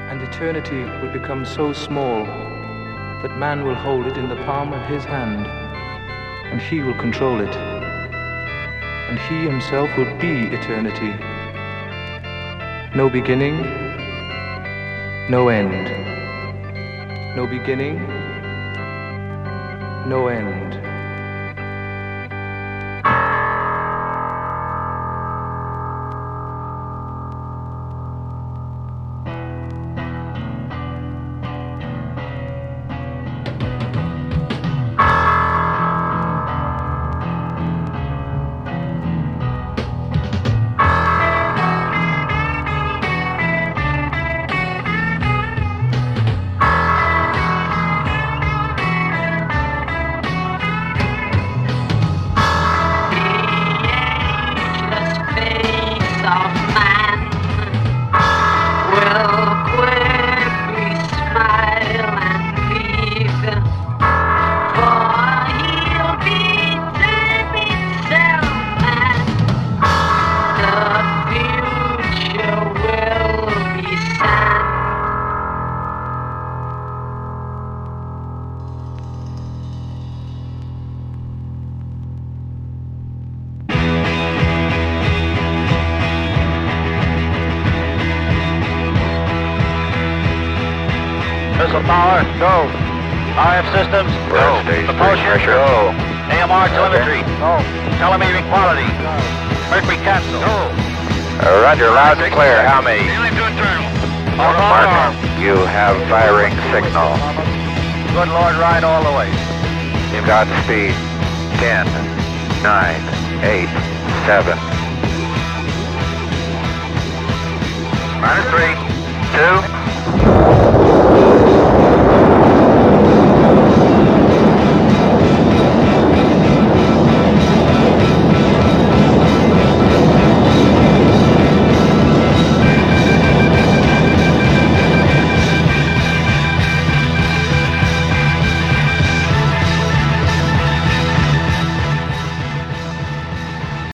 and eternity will become so small that man will hold it in the palm of his hand, and he will control it, and he himself will be eternity. No beginning, no end. No beginning, no end. Missile power, go. RF systems, go. Propulsion, go. AMR telemetry, go. Telemetering quality. Mercury capsule, go. Roger, loud and clear. How many? Helium to internal. Mark, you have firing signal. Good Lord, ride all the way. You've got speed. 10, 9, 8, 7. -3, 2,